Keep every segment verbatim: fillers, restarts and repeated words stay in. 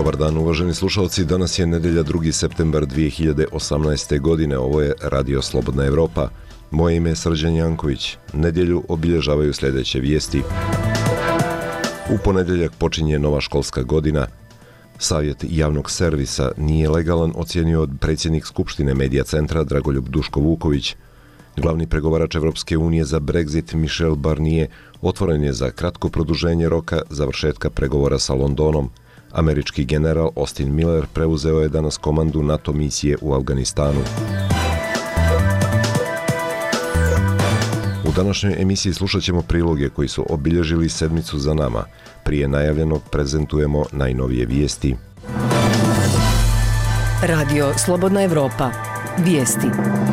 Dobar dan, uvaženi slušalci. Danas je nedelja drugi septembar dvije hiljade osamnaeste. godine. Ovo je Radio Slobodna Evropa. Moje ime je Srđan Janković. Nedjelju obilježavaju sljedeće vijesti. U ponedjeljak počinje nova školska godina. Savjet javnog servisa nije legalan, ocijenio predsjednik Skupštine Medija centra Dragoljub Duško Vuković. Glavni pregovarač Evropske unije za Brexit Michel Barnier otvoren je za kratko produženje roka završetka pregovora sa Londonom. Američki general Austin Miller preuzeo je danas komandu NATO misije u Afganistanu. U današnjoj emisiji slušat ćemo priloge koji su obilježili sedmicu za nama. Prije najavljenog prezentujemo najnovije vijesti. Radio Slobodna Evropa. Vijesti.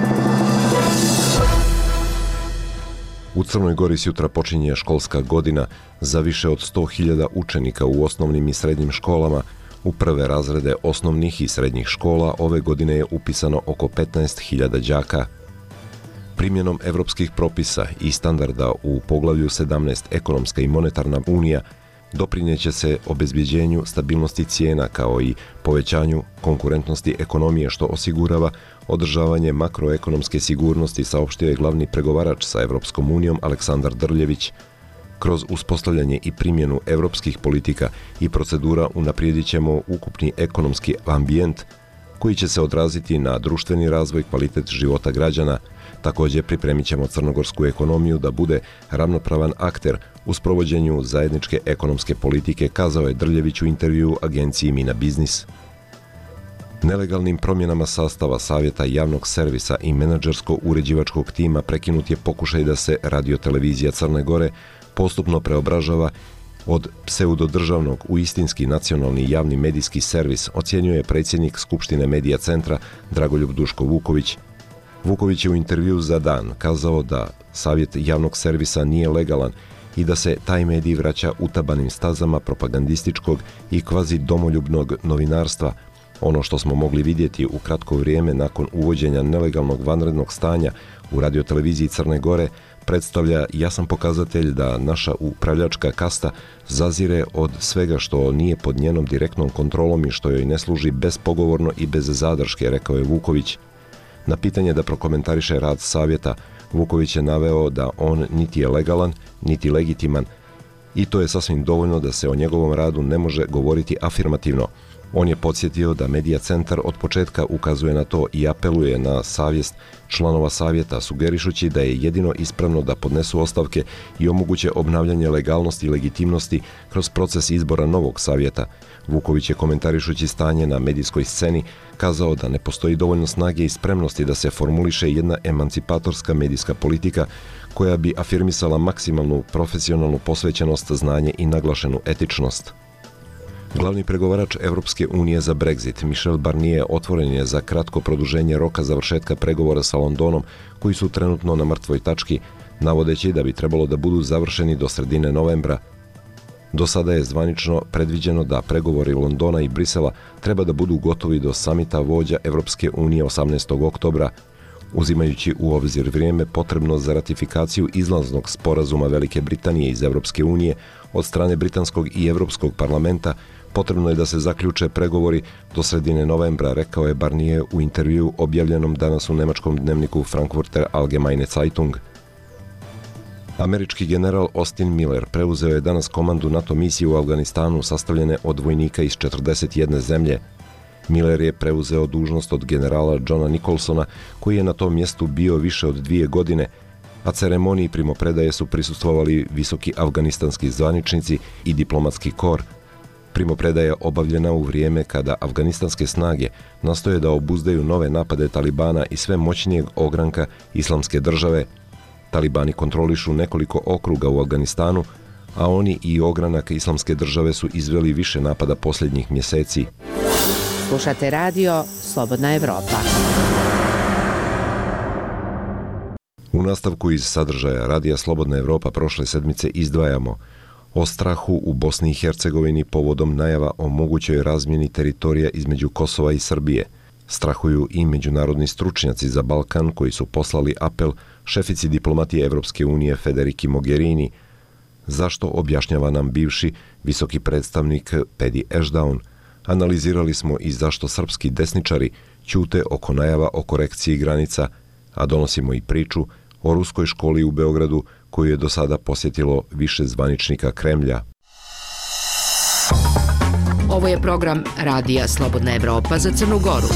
U Crnoj Gori sutra počinje školska godina. Za više od sto hiljada učenika u osnovnim i srednjim školama u prve razrede osnovnih i srednjih škola ove godine je upisano oko petnaest hiljada đaka. Primjenom evropskih propisa i standarda u poglavlju sedamnaest Ekonomska i monetarna unija doprinjeće se obezbjeđenju stabilnosti cijena kao i povećanju konkurentnosti ekonomije, što osigurava održavanje makroekonomske sigurnosti, saopštio je glavni pregovarač sa Evropskom unijom Aleksandar Drljević. Kroz uspostavljanje i primjenu evropskih politika i procedura unaprijedit ćemo ukupni ekonomski ambijent koji će se odraziti na društveni razvoj, kvalitet života građana. Također pripremit ćemo crnogorsku ekonomiju da bude ravnopravan akter u sprovođenju zajedničke ekonomske politike, kazao je Drljević u intervjuu agenciji Mina Biznis. Nelegalnim promjenama sastava Savjeta javnog servisa i menadžersko-uređivačkog tima prekinut je pokušaj da se radiotelevizija Crne Gore postupno preobražava od pseudodržavnog u istinski nacionalni javni medijski servis, ocjenjuje predsjednik Skupštine Medija centra Dragoljub Duško Vuković. Vuković je u intervjuu za Dan kazao da Savjet javnog servisa nije legalan i da se taj medij vraća utabanim stazama propagandističkog i kvazi domoljubnog novinarstva. Ono što smo mogli vidjeti u kratko vrijeme nakon uvođenja nelegalnog vanrednog stanja u radioteleviziji Crne Gore predstavlja jasan pokazatelj da naša upravljačka kasta zazire od svega što nije pod njenom direktnom kontrolom i što joj ne služi bespogovorno i bez zadrške, rekao je Vuković. Na pitanje da prokomentariše rad savjeta, Vuković je naveo da on niti je legalan, niti legitiman i to je sasvim dovoljno da se o njegovom radu ne može govoriti afirmativno. On je podsjetio da Medija centar od početka ukazuje na to i apeluje na savjest članova savjeta, sugerišući da je jedino ispravno da podnesu ostavke i omoguće obnavljanje legalnosti i legitimnosti kroz proces izbora novog savjeta. Vuković je komentarišući stanje na medijskoj sceni kazao da ne postoji dovoljno snage i spremnosti da se formuliše jedna emancipatorska medijska politika koja bi afirmisala maksimalnu profesionalnu posvećenost, znanje i naglašenu etičnost. Glavni pregovarač Evropske unije za Brexit Michel Barnier otvoren je za kratko produženje roka završetka pregovora sa Londonom koji su trenutno na mrtvoj tački, navodeći da bi trebalo da budu završeni do sredine novembra. Do sada je zvanično predviđeno da pregovori Londona i Brisela treba da budu gotovi do samita vođa Evropske unije osamnaestog oktobra. Uzimajući u obzir vrijeme potrebno za ratifikaciju izlaznog sporazuma Velike Britanije iz Evropske unije od strane britanskog i Evropskog parlamenta, potrebno je da se zaključe pregovori do sredine novembra, rekao je Barnier u intervjuu objavljenom danas u nemačkom dnevniku Frankfurter Allgemeine Zeitung. Američki general Austin Miller preuzeo je danas komandu NATO misije u Afganistanu sastavljene od vojnika iz četrdeset jedne zemlje. Miller je preuzeo dužnost od generala Johna Nicholsona, koji je na tom mjestu bio više od dvije godine, a ceremoniji primopredaje su prisustvovali visoki afganistanski zvaničnici i diplomatski kor. Primopredaja je obavljena u vrijeme kada afganistanske snage nastoje da obuzdaju nove napade Talibana i sve moćnijeg ogranka Islamske države. Talibani kontrolišu nekoliko okruga u Afganistanu, a oni i ogranak Islamske države su izveli više napada posljednjih mjeseci. Slušate radio Slobodna Evropa. U nastavku iz sadržaja Radija Slobodna Evropa prošle sedmice izdvajamo o strahu u Bosni i Hercegovini povodom najava o mogućoj razmjeni teritorija između Kosova i Srbije. Strahuju i međunarodni stručnjaci za Balkan koji su poslali apel šefici diplomatije Evropske unije Federiki Mogherini. Zašto, objašnjava nam bivši visoki predstavnik Paddy Ashdown. analizirali smo i zašto srpski desničari ćute oko najava o korekciji granica, a donosimo i priču o ruskoj školi u Beogradu koju je do sada posjetilo više zvaničnika Kremlja. Ovo je program Radija Slobodna Evropa za Crnu Goru.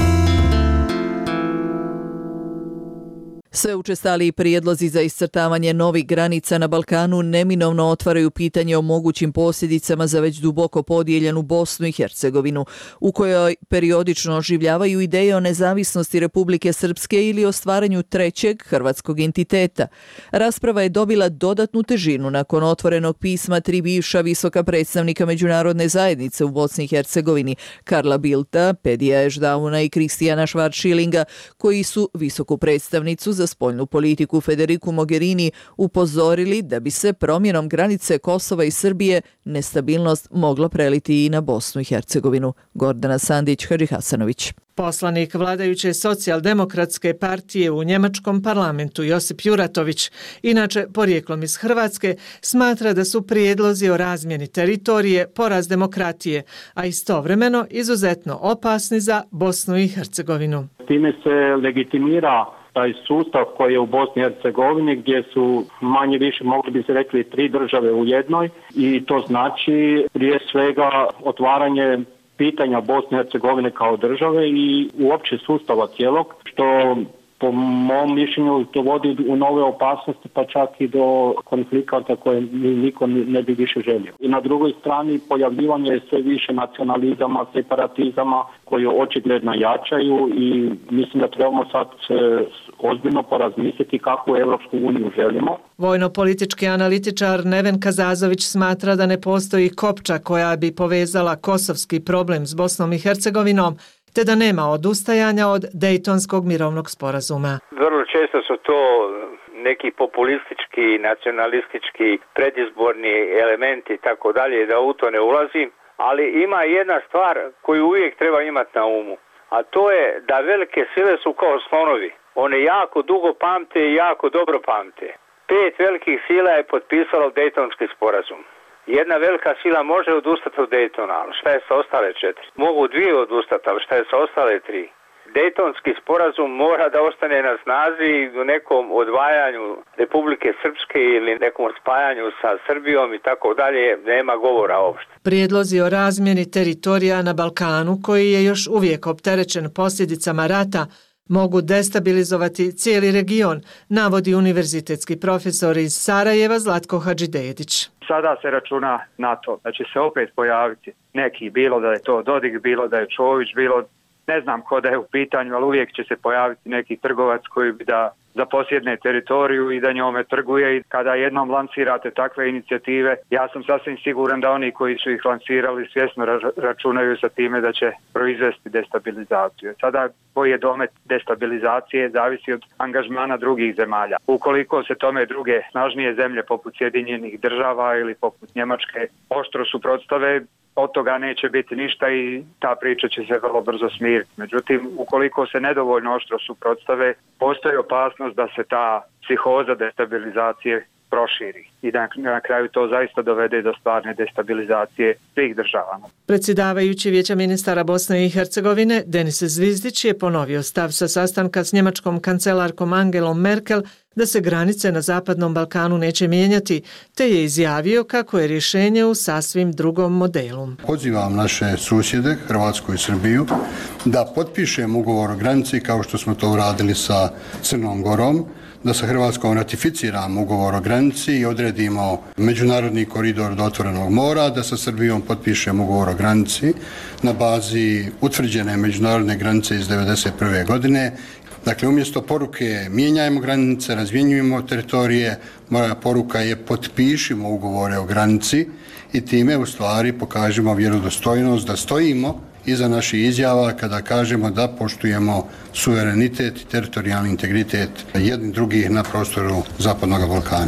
Sve učestaliji prijedlozi za iscrtavanje novih granica na Balkanu neminovno otvaraju pitanje o mogućim posljedicama za već duboko podijeljenu Bosnu i Hercegovinu, u kojoj periodično oživljavaju ideje o nezavisnosti Republike Srpske ili o stvaranju trećeg hrvatskog entiteta. Rasprava je dobila dodatnu težinu nakon otvorenog pisma tri bivša visoka predstavnika međunarodne zajednice u Bosni i Hercegovini, Karla Bildta, Pedija Ešdauna i Kristijana Švarčilinga, koji su visoku predstavnicu za spoljnu politiku Federiku Mogherini upozorili da bi se promjenom granice Kosova i Srbije nestabilnost mogla preliti i na Bosnu i Hercegovinu. Gordana Sandić-Hadži Hasanović. Poslanik vladajuće socijaldemokratske partije u njemačkom parlamentu Josip Juratović, inače porijeklom iz Hrvatske, smatra da su prijedlozi o razmjeni teritorije poraz demokratije, a istovremeno izuzetno opasni za Bosnu i Hercegovinu. Time se legitimira taj sustav koji je u Bosni i Hercegovini gdje su manje više mogli bi se rekli tri države u jednoj i to znači prije svega otvaranje pitanja Bosne i Hercegovine kao države i uopće sustava cijelog, što po mom mišljenju dovodi u nove opasnosti pa čak i do konflikata koje niko ne bi više želio. I na drugoj strani pojavljivanje sve više nacionalizama, separatizama koji očigledno jačaju i mislim da trebamo sad ozbiljno porazmisliti kakvu Evropsku uniju želimo. Vojno-politički analitičar Neven Kazazović smatra da ne postoji kopča koja bi povezala kosovski problem s Bosnom i Hercegovinom, te da nema odustajanja od Dejtonskog mirovnog sporazuma. Vrlo često su to neki populistički, nacionalistički, predizborni elementi i tako dalje, da u to ne ulazim, ali ima jedna stvar koju uvijek treba imati na umu, a to je da velike sile su kao slonovi. One jako dugo pamte i jako dobro pamte. Pet velikih sila je potpisalo Dejtonski sporazum. Jedna velika sila može odustati od Dejtona, ali šta je sa ostale četiri? Mogu dvije odustati, ali šta je sa ostale tri? Dejtonski sporazum mora da ostane na snazi u nekom odvajanju Republike Srpske ili nekom spajanju sa Srbijom i tako dalje, nema govora uopšte. Prijedlozi o razmjeni teritorija na Balkanu, koji je još uvijek opterećen posljedicama rata, mogu destabilizovati cijeli region, navodi univerzitetski profesor iz Sarajeva Zlatko Hadžidejedić. Sada se računa na to da će se opet pojaviti neki, bilo da je to Dodik, bilo da je Čović, bilo ne znam ko da je u pitanju, ali uvijek će se pojaviti neki trgovac koji bi da zaposjedne teritoriju i da njome trguje i kada jednom lansirate takve inicijative, ja sam sasvim siguran da oni koji su ih lansirali svjesno računaju sa time da će proizvesti destabilizaciju. Sada koji je domet destabilizacije zavisi od angažmana drugih zemalja. Ukoliko se tome druge snažnije zemlje poput Sjedinjenih država ili poput Njemačke oštro suprotstave, od toga neće biti ništa i ta priča će se vrlo brzo smiriti. Međutim, ukoliko se nedovoljno oštro suprotstave, postoji opasnost da se ta psihoza destabilizacije proširi i da na kraju to zaista dovede do stvarne destabilizacije svih država. Predsjedavajući Vijeća ministara Bosne i Hercegovine Denis Zvizdić je ponovio stav sa sastanka s njemačkom kancelarkom Angelom Merkel da se granice na Zapadnom Balkanu neće mijenjati, te je izjavio kako je rješenje u sasvim drugom modelu. Pozivam naše susjede, Hrvatsku i Srbiju, da potpišemo ugovor o granici kao što smo to uradili sa Crnom Gorom, da sa Hrvatskom ratificiramo ugovor o granici i odredimo međunarodni koridor do otvorenog mora, da sa Srbijom potpišemo ugovor o granici na bazi utvrđene međunarodne granice iz devedeset prve godine. Dakle, umjesto poruke mijenjajmo granice, razmjenjujemo teritorije, moja poruka je potpišimo ugovore o granici i time u stvari pokažemo vjerodostojnost da stojimo iza naših izjava kada kažemo da poštujemo suverenitet i teritorijalni integritet jednih drugih na prostoru Zapadnog Balkana.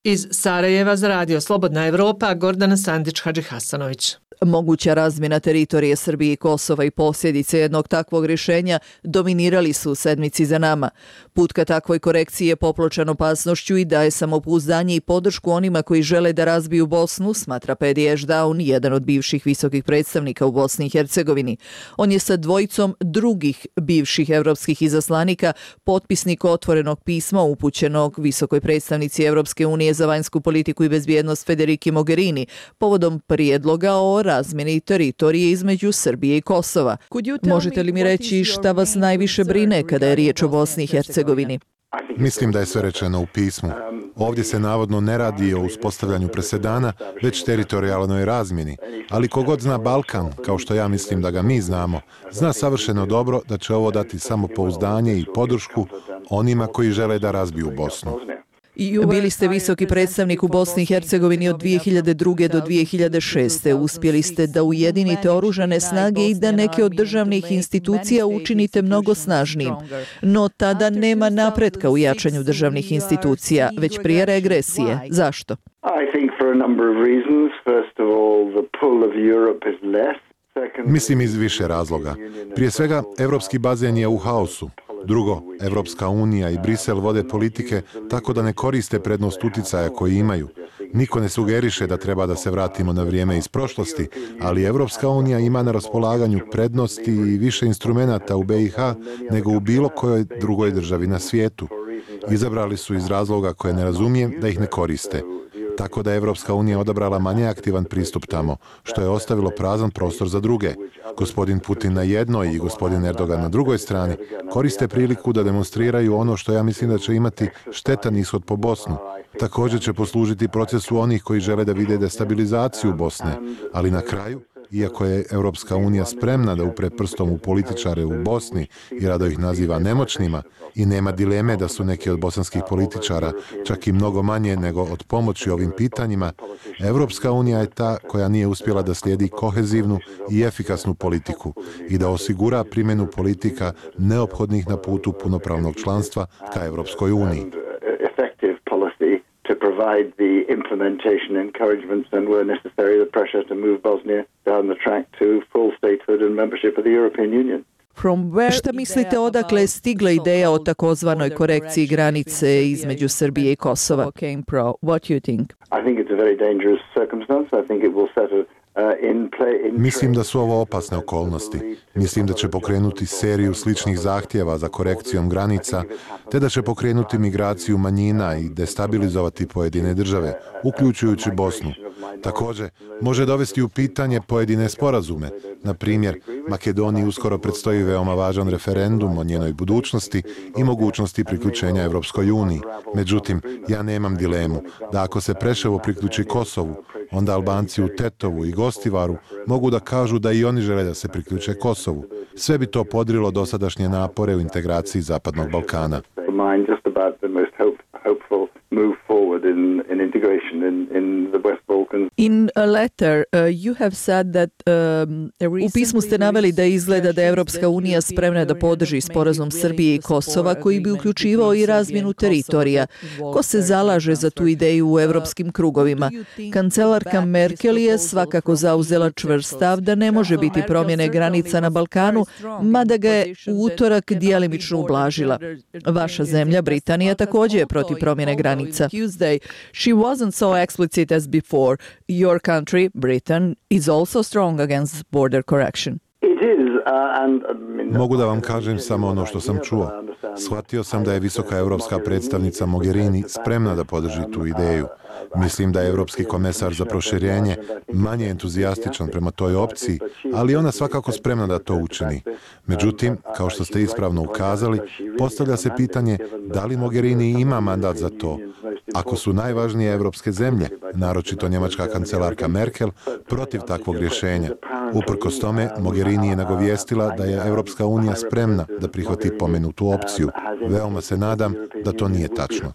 Iz Sarajeva za Radio Slobodna Evropa, Gordana Sandić-Hadžihasanović. Moguća razmjena teritorije Srbije i Kosova i posljedice jednog takvog rješenja dominirali su u sedmici za nama. Put ka takvoj korekciji je popločan opasnošću i daje samopouzdanje i podršku onima koji žele da razbiju Bosnu, smatra Pedi Ešdaun, jedan od bivših visokih predstavnika u Bosni i Hercegovini. On je sa dvojicom drugih bivših evropskih izaslanika potpisnik otvorenog pisma upućenog visokoj predstavnici Evropske unije za vanjsku politiku i bezbjednost Federiki Mogherini povodom prijedloga o razmjeni teritorije između Srbije i Kosova. Možete li mi reći šta vas najviše brine kada je riječ o Bosni i Hercegovini? Mislim da je sve rečeno u pismu. Ovdje se navodno ne radi o uspostavljanju presedana, već teritorijalnoj razmjeni. Ali kogod zna Balkan, kao što ja mislim da ga mi znamo, zna savršeno dobro da će ovo dati samopouzdanje i podršku onima koji žele da razbiju Bosnu. Bili ste visoki predstavnik u Bosni i Hercegovini od dvije hiljade druge. do dvije hiljade šeste. Uspjeli ste da ujedinite oružane snage i da neke od državnih institucija učinite mnogo snažnijim. No tada nema napretka u jačanju državnih institucija, već prije regresije. Zašto? Mislim iz više razloga. Prije svega, evropski bazen je u haosu. Drugo, Evropska unija i Brisel vode politike tako da ne koriste prednost uticaja koji imaju. Niko ne sugeriše da treba da se vratimo na vrijeme iz prošlosti, ali Evropska unija ima na raspolaganju prednosti i više instrumenata u B i H nego u bilo kojoj drugoj državi na svijetu. Izabrali su iz razloga koje ne razumijem da ih ne koriste. Tako da je Evropska unija odabrala manje aktivan pristup tamo, što je ostavilo prazan prostor za druge. Gospodin Putin na jednoj i gospodin Erdogan na drugoj strani koriste priliku da demonstriraju ono što ja mislim da će imati štetan ishod po Bosnu. Također će poslužiti procesu onih koji žele da vide destabilizaciju Bosne, ali na kraju, iako je Evropska unija spremna da upre prstom u političare u Bosni i rado ih naziva nemoćnima, i nema dileme da su neki od bosanskih političara čak i mnogo manje nego od pomoći ovim pitanjima, Evropska unija je ta koja nije uspjela da slijedi kohezivnu i efikasnu politiku i da osigura primjenu politika neophodnih na putu punopravnog članstva ka Evropskoj uniji. To provide the implementation encouragements and were necessary the pressure to move Bosnia down the track to full statehood and membership of the European Union. Šta mislite odakle je stigla ideja o takozvanoj korekciji granice između Srbije i Kosova? What do you think? I think it's a very dangerous circumstance. I think it will set a Mislim da su ovo opasne okolnosti. Mislim da će pokrenuti seriju sličnih zahtjeva za korekcijom granica, te da će pokrenuti migraciju manjina i destabilizovati pojedine države, uključujući Bosnu. Također, može dovesti u pitanje pojedine sporazume. Na primjer, Makedoniji uskoro predstoji veoma važan referendum o njenoj budućnosti i mogućnosti priključenja Evropskoj uniji. Međutim, ja nemam dilemu da ako se Preševo priključi Kosovu, onda Albanci u Tetovu i Gostivaru mogu da kažu da i oni žele da se priključe Kosovu. Sve bi to podrilo dosadašnje napore u integraciji Zapadnog Balkana. In a letter, uh, you have said that um, u pismu ste naveli da izgleda da je Evropska unija spremna da podrži sporazum Srbije i Kosova koji bi uključivao i razmjenu teritorija. Ko se zalaže za tu ideju u evropskim krugovima? Kancelarka Merkel je svakako zauzela čvrst stav da ne može biti promjene granica na Balkanu, mada ga je u utorak djelimično ublažila. Vaša zemlja, Britanija, također je protiv promjene granica. She wasn't so explicit as before. Your country, Britain, is also strong against border correction. Mogu da vam kažem samo ono što sam čuo. Shvatio sam da je visoka evropska predstavnica Mogherini spremna da podrži tu ideju. Mislim da je Evropski komesar za proširenje manje entuzijastičan prema toj opciji, ali ona svakako spremna da to učini. Međutim, kao što ste ispravno ukazali, postavlja se pitanje da li Mogherini ima mandat za to. Ako su najvažnije evropske zemlje, naročito njemačka kancelarka Merkel, protiv takvog rješenja. Uprkos tome, Mogherini je nagovijestila da je Evropska unija spremna da prihvati pomenutu opciju. Veoma se nadam da to nije tačno.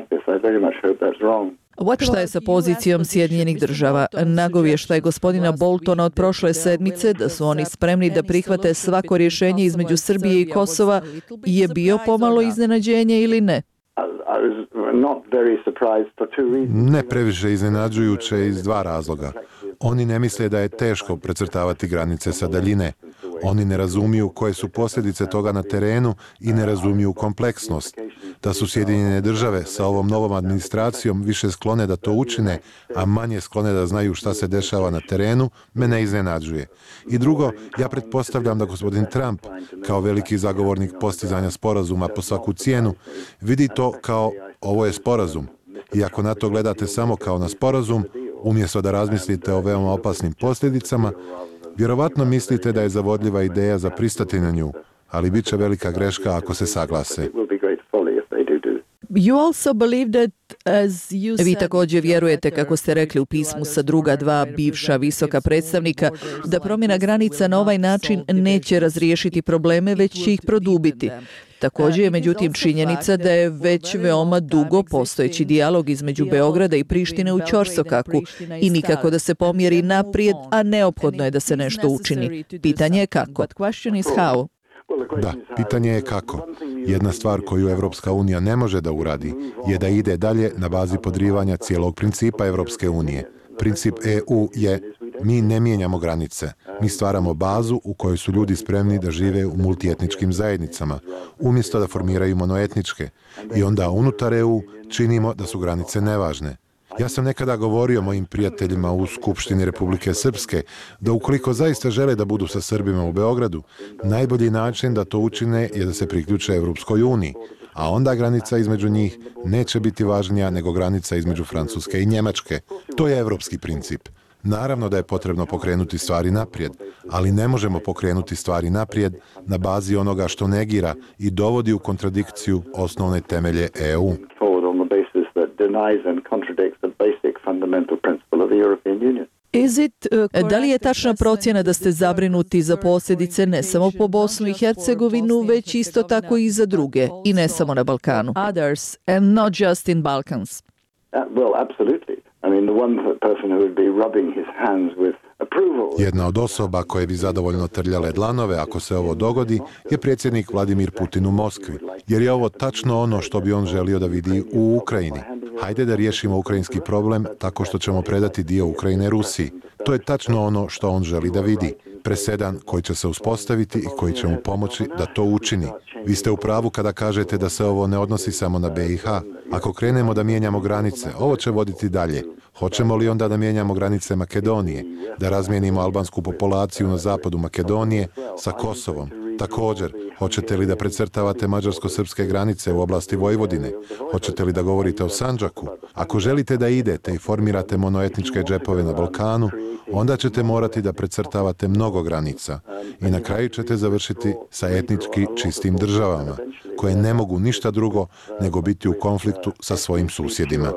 Šta je sa pozicijom Sjedinjenih država? Nagovještaj je gospodina Boltona od prošle sedmice da su oni spremni da prihvate svako rješenje između Srbije i Kosova je bio pomalo iznenađenje ili ne? Ne previše iznenađujuće iz dva razloga. Oni ne misle da je teško precrtavati granice sa daljine. Oni ne razumiju koje su posljedice toga na terenu i ne razumiju kompleksnost. Da su Sjedinjene države sa ovom novom administracijom više sklone da to učine, a manje sklone da znaju šta se dešava na terenu, me ne iznenađuje. I drugo, ja pretpostavljam da gospodin Trump, kao veliki zagovornik postizanja sporazuma po svaku cijenu, vidi to kao ovo je sporazum. I ako na to gledate samo kao na sporazum, umjesto da razmislite o veoma opasnim posljedicama, vjerovatno mislite da je zavodljiva ideja za pristati na nju, ali bit će velika greška ako se saglase. Vi također vjerujete, kako ste rekli u pismu sa druga dva bivša visoka predstavnika, da promjena granica na ovaj način neće razriješiti probleme, već će ih produbiti. Također je međutim činjenica da je već veoma dugo postojeći dijalog između Beograda i Prištine u ćorsokaku i nikako da se pomjeri naprijed, a neophodno je da se nešto učini. Pitanje je kako. Da, pitanje je kako. Jedna stvar koju Evropska unija ne može da uradi je da ide dalje na bazi podrivanja cijelog principa Evropske unije. Princip E U je mi ne mijenjamo granice. Mi stvaramo bazu u kojoj su ljudi spremni da žive u multietničkim zajednicama, umjesto da formiraju monoetničke. I onda unutar E U činimo da su granice nevažne. Ja sam nekada govorio mojim prijateljima u Skupštini Republike Srpske da ukoliko zaista žele da budu sa Srbima u Beogradu, najbolji način da to učine je da se priključe Evropskoj uniji, a onda granica između njih neće biti važnija nego granica između Francuske i Njemačke. To je evropski princip. Naravno da je potrebno pokrenuti stvari naprijed, ali ne možemo pokrenuti stvari naprijed na bazi onoga što negira i dovodi u kontradikciju osnovne temelje E U. Da li je tačna procjena da ste zabrinuti za posljedice ne samo po Bosnu i Hercegovinu, već isto tako i za druge, i ne samo na Balkanu? Others, and not just in Balkans. Jedna od osoba koje bi zadovoljno trljale dlanove ako se ovo dogodi je predsjednik Vladimir Putin u Moskvi, jer je ovo tačno ono što bi on želio da vidi u Ukrajini. Hajde da riješimo ukrajinski problem tako što ćemo predati dio Ukrajine Rusiji. To je tačno ono što on želi da vidi. Presedan koji će se uspostaviti i koji će mu pomoći da to učini. Vi ste u pravu kada kažete da se ovo ne odnosi samo na B i H. Ako krenemo da mijenjamo granice, ovo će voditi dalje. Hoćemo li onda da mijenjamo granice Makedonije, da razmijenimo albansku populaciju na zapadu Makedonije sa Kosovom? Također, hoćete li da precrtavate mađarsko-srpske granice u oblasti Vojvodine? Hoćete li da govorite o Sandžaku? Ako želite da idete i formirate monoetničke džepove na Balkanu, onda ćete morati da precrtavate mnogo granica i na kraju ćete završiti sa etnički čistim državama, koje ne mogu ništa drugo nego biti u konfliktu sa svojim susjedima.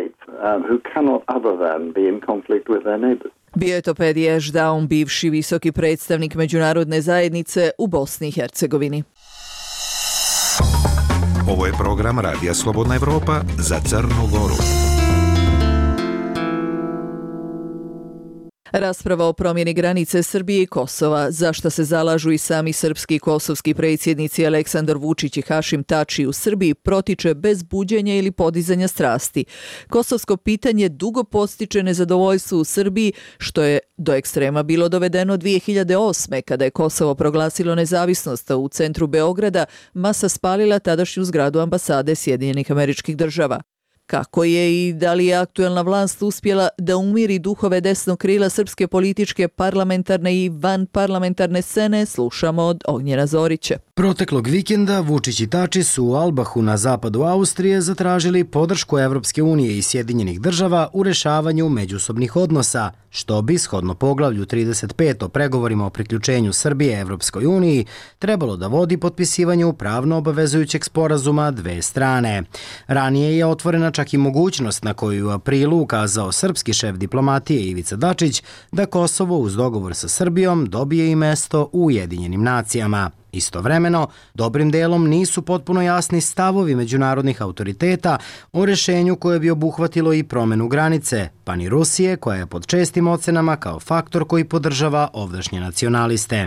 Bio je to Pedi Ešdaun, bivši visoki predstavnik međunarodne zajednice u Bosni i Hercegovini. Ovo je program Radija Slobodna Evropa za Crnu Goru. Rasprava o promjeni granice Srbije i Kosova, za što se zalažu i sami srpski i kosovski predsjednici Aleksandar Vučić i Hašim Tači u Srbiji, protiče bez buđenja ili podizanja strasti. Kosovsko pitanje dugo podstiče nezadovoljstvo u Srbiji, što je do ekstrema bilo dovedeno dvije hiljade osme. kada je Kosovo proglasilo nezavisnost, u centru Beograda masa spalila tadašnju zgradu ambasade Sjedinjenih Američkih Država. Kako je i da li je aktuelna vlast uspjela da umiri duhove desnog krila srpske političke, parlamentarne i vanparlamentarne scene, slušamo od Ognjena Zorića. Proteklog vikenda Vučić i Tači su u Albahu na zapadu Austrije zatražili podršku Evropske unije i Sjedinjenih država u rešavanju međusobnih odnosa, što bi, shodno poglavlju trideset pet o pregovorima o priključenju Srbije Evropskoj uniji, trebalo da vodi potpisivanju pravno obavezujućeg sporazuma dve strane. Ranije je otvorena čak i mogućnost na koju u aprilu ukazao srpski šef diplomatije Ivica Dačić da Kosovo uz dogovor sa Srbijom dobije i mesto u Ujedinjenim nacijama. Istovremeno, dobrim delom nisu potpuno jasni stavovi međunarodnih autoriteta o rešenju koje bi obuhvatilo i promenu granice, pa ni Rusije, koja je pod čestim ocenama kao faktor koji podržava ovdašnje nacionaliste. Stvari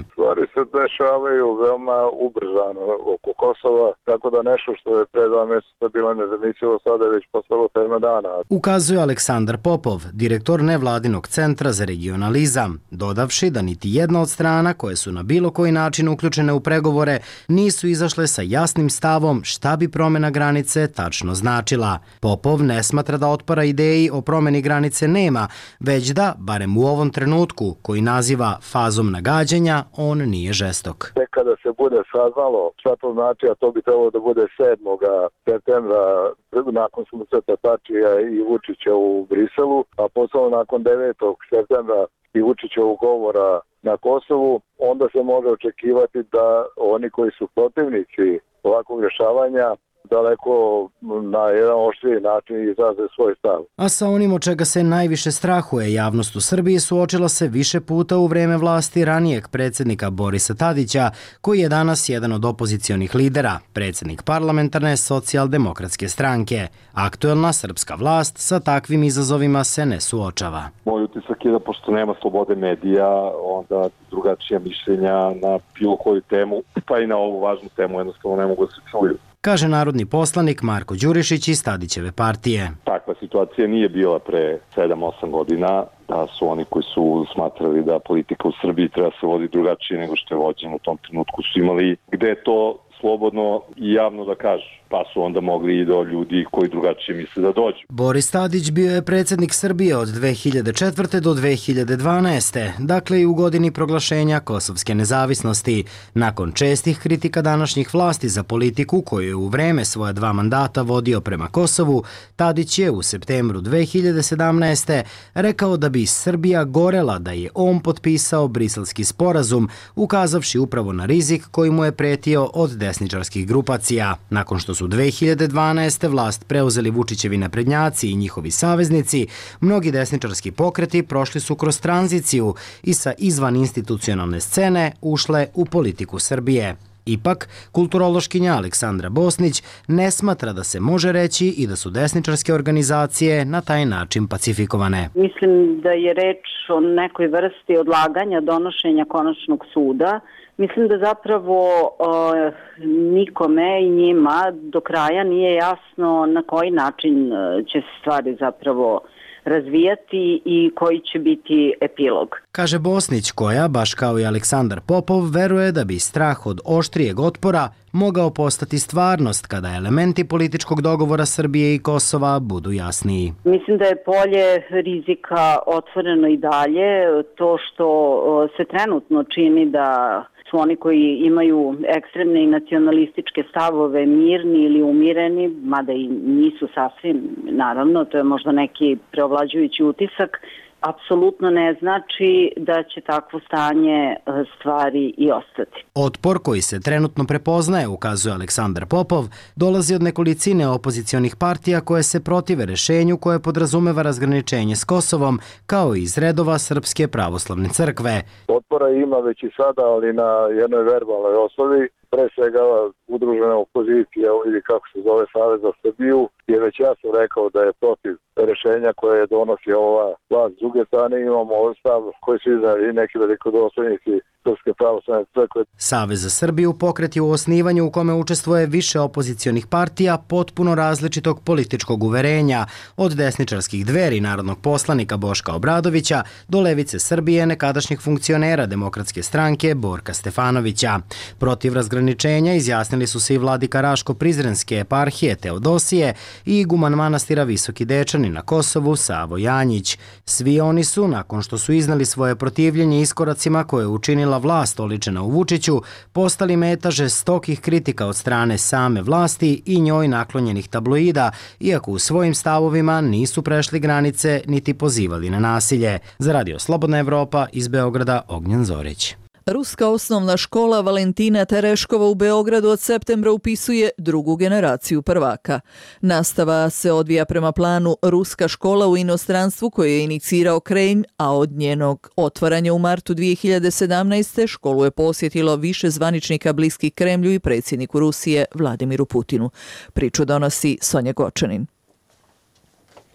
se dešavaju veoma ubrzano oko Kosova, tako da nešto što je pre dva mjeseca bilo nezamislivo sada je već postalo tema dana. Ukazuje Aleksandar Popov, direktor nevladinog centra za regionalizam, dodavši da niti jedna od strana koje su na bilo koji način uključene u pregovore nisu izašle sa jasnim stavom šta bi promjena granice tačno značila. Popov ne smatra da otpora ideji o promjeni granice nema, već da, barem u ovom trenutku, koji naziva fazom nagađanja, on nije žestok. Tek kada se bude saznalo šta to znači, a to bi trebalo da bude sedmog septembra nakon susreta Tačija i Vučića u Briselu, a posle nakon devetog septembra i Vučićevog govora na Kosovu, onda se može očekivati da oni koji su protivnici ovakvog rješavanja daleko na jedan oštriji način izraze svoj stav. A sa onim od čega se najviše strahuje javnost u Srbiji suočila se više puta u vreme vlasti ranijeg predsjednika Borisa Tadića, koji je danas jedan od opozicionih lidera, predsjednik parlamentarne socijaldemokratske stranke. Aktuelna srpska vlast sa takvim izazovima se ne suočava. Moj utisak je da pošto nema slobode medija, onda drugačija mišljenja na bilo koju temu, pa i na ovu važnu temu jednostavno ne mogu da se čuju, kaže narodni poslanik Marko Đurišić iz Tadićeve partije. Takva situacija nije bila pre sedam osam godina, da su oni koji su smatrali da politika u Srbiji treba se voditi drugačije nego što je vođeno u tom trenutku su imali gde je to slobodno i javno da kažu, pa su onda mogli i do ljudi koji drugačije misle da dođu. Boris Tadić bio je predsjednik Srbije od dve hiljade četvrte do dve hiljade dvanaeste, dakle i u godini proglašenja kosovske nezavisnosti. Nakon čestih kritika današnjih vlasti za politiku koju je u vreme svoja dva mandata vodio prema Kosovu, Tadić je u septembru dve hiljade sedamnaeste. rekao da bi Srbija gorela da je on potpisao briselski sporazum, ukazavši upravo na rizik koji mu je pretio od desničarskih grupacija. Nakon što su dve hiljade dvanaeste. vlast preuzeli Vučićevi naprednjaci i njihovi saveznici, mnogi desničarski pokreti prošli su kroz tranziciju i sa izvan institucionalne scene ušle u politiku Srbije. Ipak, kulturološkinja Aleksandra Bosnić ne smatra da se može reći i da su desničarske organizacije na taj način pacifikovane. Mislim da je reč o nekoj vrsti odlaganja donošenja konačnog suda. Mislim da zapravo o, nikome i njima do kraja nije jasno na koji način će se stvari zapravo razvijati i koji će biti epilog. Kaže Bosnić, koja, baš kao i Aleksandar Popov, veruje da bi strah od oštrijeg otpora mogao postati stvarnost kada elementi političkog dogovora Srbije i Kosova budu jasniji. Mislim da je polje rizika otvoreno i dalje. To što se trenutno čini da su oni koji imaju ekstremne i nacionalističke stavove mirni ili umireni, mada i nisu sasvim, naravno, to je možda neki preovlađujući utisak, apsolutno ne znači da će takvo stanje stvari i ostati. Otpor koji se trenutno prepoznaje, ukazuje Aleksandar Popov, dolazi od nekolicine opozicionih partija koje se protive rešenju koje podrazumeva razgraničenje s Kosovom, kao i iz redova Srpske pravoslavne crkve. Otpora ima već i sada, ali na jednoj verbalnoj osnovi. Pre svega udružena opozicija ili kako se zove Savez za Srbiju je već jasno rekao da je protiv rešenja koje donosi ova vlast. S druge strane imamo ovaj stav koji su iznali neki velikodostojnici Srpske pravoslavne crkve. Savez za Srbiju pokret je u osnivanju u kome učestvuje više opozicionih partija potpuno različitog političkog uverenja, od desničarskih Dveri narodnog poslanika Boška Obradovića do Levice Srbije nekadašnjih funkcionera Demokratske stranke Borka Stefanovića. Protiv razgraničenja izjasnili su se i vladika Raško-Prizrenske eparhije Teodosije i iguman manastira Visoki Dečani na Kosovu Savo Janjić. Svi oni su, nakon što su iznali svoje protivljenje iskoracima koje je učinila vlast oličena u Vučiću, postali meta žestokih kritika od strane same vlasti i njoj naklonjenih tabloida, iako u svojim stavovima nisu prešli granice niti pozivali na nasilje. Za Radio Slobodna Evropa iz Beograda, Ognjen Zorić. Ruska osnovna škola Valentina Tereškova u Beogradu od septembra upisuje drugu generaciju prvaka. Nastava se odvija prema planu Ruska škola u inostranstvu koju je inicirao Kremlj, a od njenog otvaranja u martu dvije hiljade sedamnaeste. školu je posjetilo više zvaničnika bliskih Kremlju i predsjedniku Rusije Vladimiru Putinu. Priču donosi Sonja Gočanin.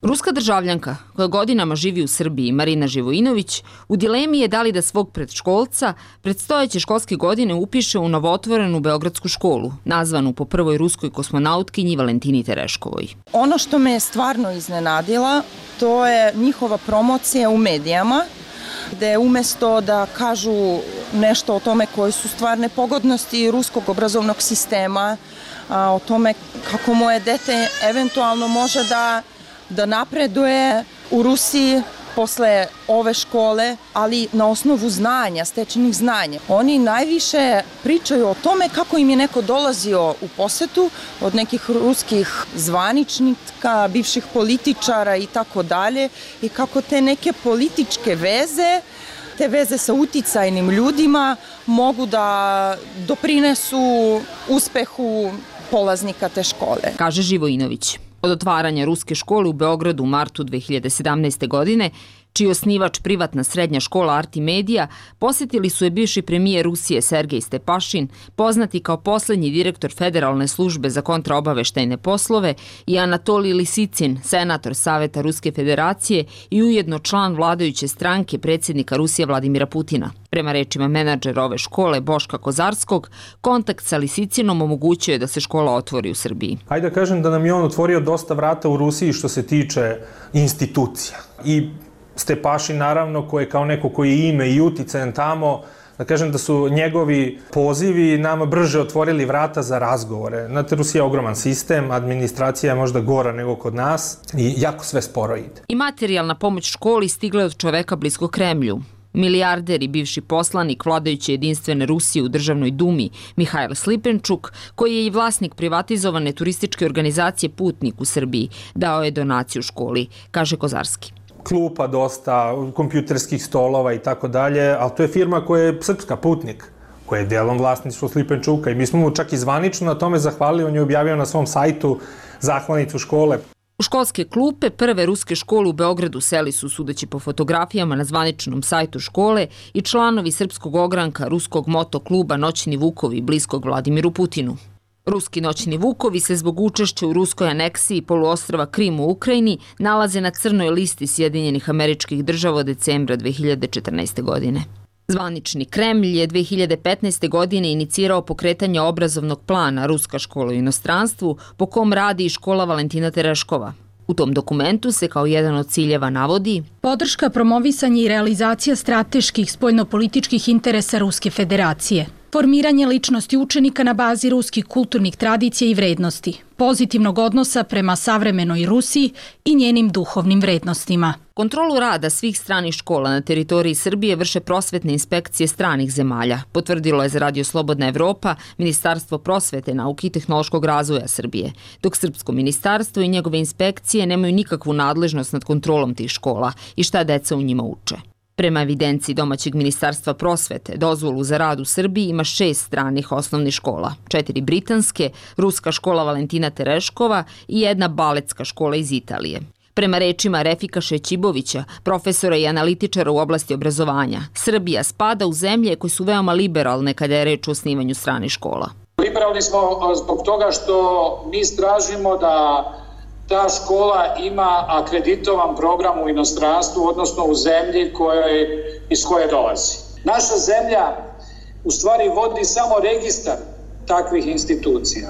Ruska državljanka, koja godinama živi u Srbiji, Marina Živojinović, u dilemi je da li da svog predškolca predstojeće školske godine upiše u novootvorenu Beogradsku školu, nazvanu po prvoj ruskoj kosmonautkinji Valentini Tereškovoj. Ono što me je stvarno iznenadila, to je njihova promocija u medijama, gde umesto da kažu nešto o tome koje su stvarne pogodnosti ruskog obrazovnog sistema, a, o tome kako moje dete eventualno može da da napreduje u Rusiji posle ove škole, ali na osnovu znanja, stečenih znanja. Oni najviše pričaju o tome kako im je neko dolazio u posetu od nekih ruskih zvaničnika, bivših političara i tako dalje, i kako te neke političke veze, te veze sa uticajnim ljudima mogu da doprinesu uspehu polaznika te škole. Kaže Živojinović. Od otvaranja ruske škole u Beogradu u martu dve hiljade sedamnaeste. godine, čiji osnivač privatna srednja škola Artimedija, posjetili su je bivši premijer Rusije Sergej Stepašin, poznati kao poslednji direktor Federalne službe za kontraobaveštajne poslove, i Anatolij Lisicin, senator Saveta Ruske federacije i ujedno član vladajuće stranke predsjednika Rusije Vladimira Putina. Prema rečima menadžera ove škole Boška Kozarskog, kontakt sa Lisicinom omogućuje da se škola otvori u Srbiji. Hajde da kažem da nam je on otvorio dosta vrata u Rusiji što se tiče institucija. I Stepašin, naravno, koji je kao neko koji je ime i uticajan tamo, da kažem da su njegovi pozivi nama brže otvorili vrata za razgovore. Znate, Rusija je ogroman sistem, administracija je možda gora nego kod nas i jako sve sporo ide. I materijalna pomoć školi stigla je od čoveka blisko Kremlju. Milijarder i bivši poslanik vladajuće jedinstvene Rusije u državnoj dumi Mihajl Slipenčuk, koji je i vlasnik privatizovane turističke organizacije Putnik u Srbiji, dao je donaciju školi, kaže Kozarski. Klupa dosta, kompjuterskih stolova i tako dalje, ali to je firma koja je srpska, Putnik, koja je delom vlasništvo Slipenčuka, i mi smo mu čak i zvanično na tome zahvalili, on je objavio na svom sajtu zahvalnicu škole. U školske klupe prve ruske škole u Beogradu seli su, sudeći po fotografijama na zvaničnom sajtu škole, i članovi srpskog ogranka ruskog motokluba Noćni Vukovi bliskog Vladimiru Putinu. Ruski Noćni Vukovi se zbog učešća u ruskoj aneksiji poluostrva Krim u Ukrajini nalaze na crnoj listi Sjedinjenih Američkih Država od decembra dve hiljade četrnaeste. godine. Zvanični Kremlj je dve hiljade petnaeste. godine inicirao pokretanje obrazovnog plana Ruska škola u inostranstvu, po kom radi i škola Valentina Tereškova. U tom dokumentu se kao jedan od ciljeva navodi podrška, promovisanje i realizacija strateških spoljnopolitičkih interesa Ruske federacije, formiranje ličnosti učenika na bazi ruskih kulturnih tradicija i vrednosti, pozitivnog odnosa prema savremenoj Rusiji i njenim duhovnim vrednostima. Kontrolu rada svih stranih škola na teritoriji Srbije vrše prosvetne inspekcije stranih zemalja, potvrdilo je za Radio Slobodna Evropa Ministarstvo prosvete, nauke i tehnološkog razvoja Srbije, dok Srpsko ministarstvo i njegove inspekcije nemaju nikakvu nadležnost nad kontrolom tih škola i šta deca u njima uče. Prema evidenciji domaćeg ministarstva prosvete, dozvolu za rad u Srbiji ima šest stranih osnovnih škola, četiri britanske, ruska škola Valentina Tereškova i jedna baletska škola iz Italije. Prema rečima Refika Šećibovića, profesora i analitičara u oblasti obrazovanja, Srbija spada u zemlje koje su veoma liberalne kada je reč o osnivanju stranih škola. Liberalni smo zbog toga što mi tražimo da ta škola ima akreditovan program u inostranstvu, odnosno u zemlji kojoj, iz koje dolazi. Naša zemlja u stvari vodi samo registar takvih institucija.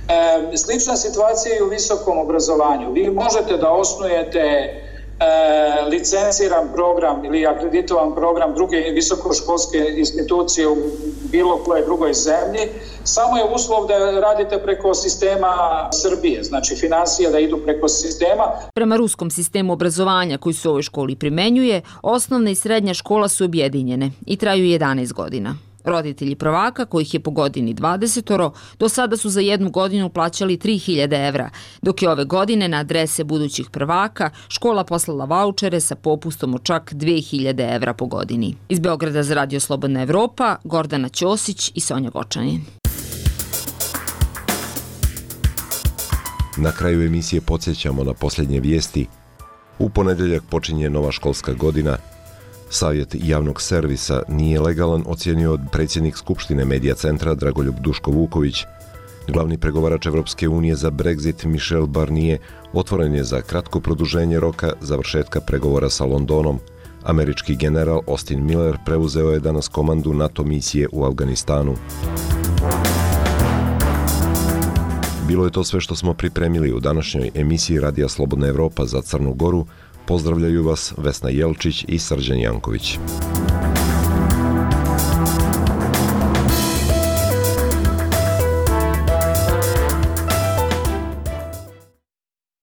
E, slična situacija je i u visokom obrazovanju. Vi možete da osnujete e, licenciran program ili akreditovan program druge visokoškolske institucije u bilo koje drugoj zemlji, samo je uslov da radite preko sistema Srbije, znači finansije da idu preko sistema. Prema ruskom sistemu obrazovanja koji se u ovoj školi primenjuje, osnovna i srednja škola su objedinjene i traju jedanaest godina. Roditelji prvaka, kojih je po godini dvadesetoro, do sada su za jednu godinu plaćali tri hiljade evra, dok je ove godine na adrese budućih prvaka škola poslala vaučere sa popustom od čak dve hiljade evra po godini. Iz Beograda za Radio Slobodna Evropa, Gordana Ćosić i Sonja Gočanin. Na kraju emisije podsjećamo na posljednje vijesti. U ponedeljak počinje nova školska godina. Savjet javnog servisa nije legalan, ocijenio predsjednik Skupštine Medija centra Dragoljub Duško Vuković. Glavni pregovarač Evropske unije za Brexit Michel Barnier otvoren je za kratko produženje roka završetka pregovora sa Londonom. Američki general Austin Miller preuzeo je danas komandu NATO misije u Afganistanu. Bilo je to sve što smo pripremili u današnjoj emisiji Radija Slobodna Evropa za Crnu Goru. Pozdravljaju vas Vesna Jelčić i Srđan Janković.